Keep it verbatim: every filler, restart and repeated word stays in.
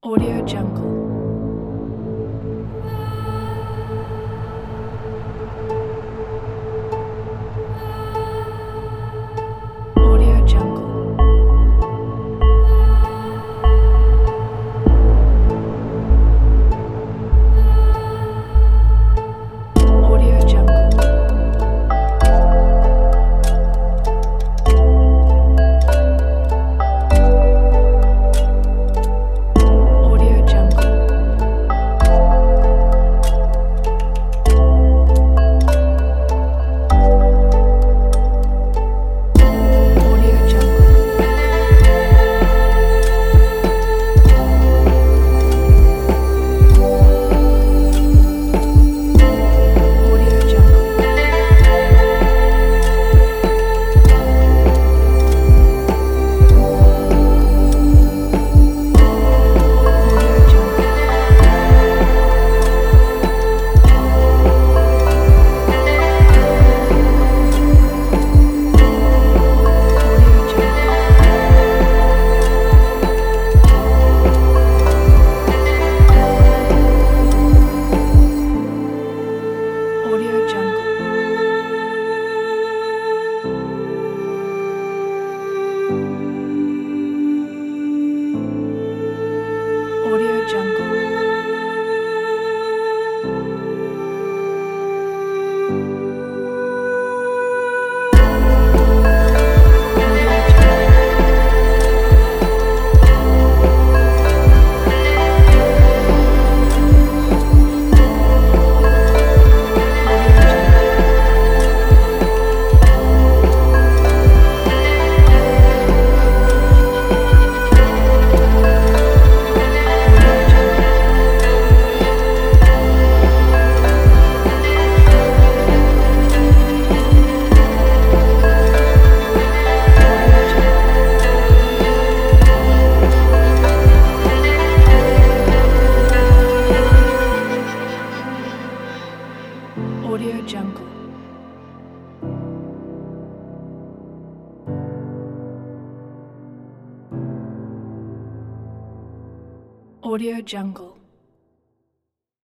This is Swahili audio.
Audio Jungle. Audio Jungle. Audio Jungle. Audio Jungle. Audio Jungle. Audio Jungle. Audio Jungle. Audio Jungle. Audio Jungle. Audio Jungle. Audio Jungle. Audio Jungle. Audio Jungle. Audio Jungle. Audio Jungle. Audio Jungle.